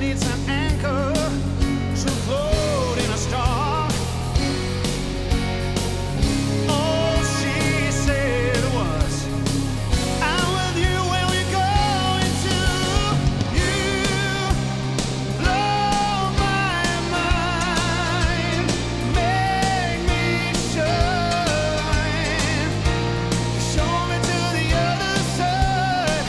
needs an anchor to float in a storm. All she said was, I'm with you when we go into you. Blow my mind, make me shine, show me to the other side.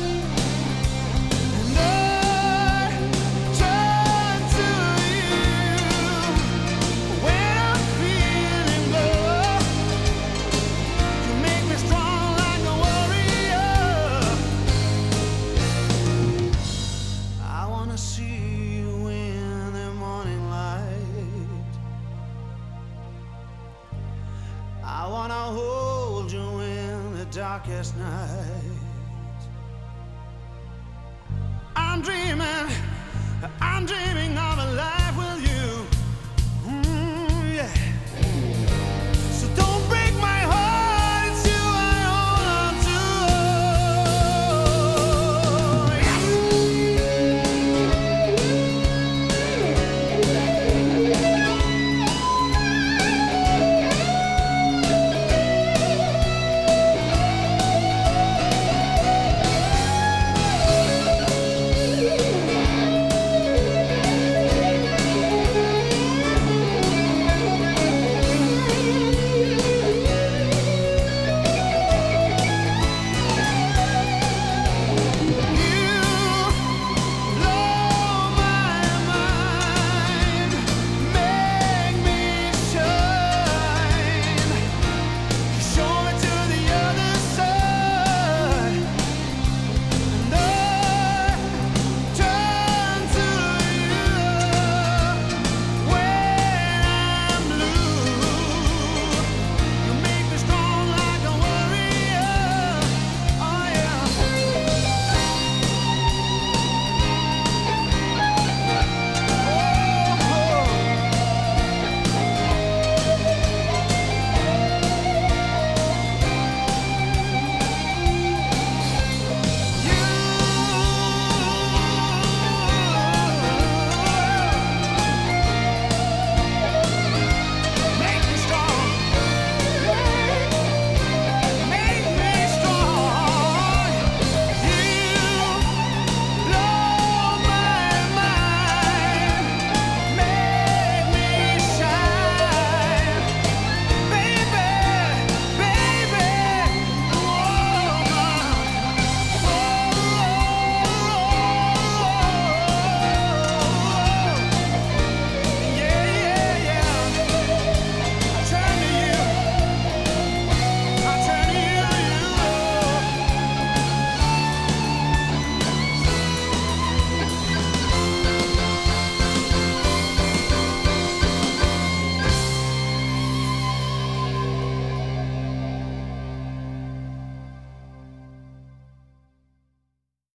And I turn to you when I'm feeling low. You make me strong like a warrior. I wanna see you in the morning light. I wanna hold you in the darkest night. I'm dreaming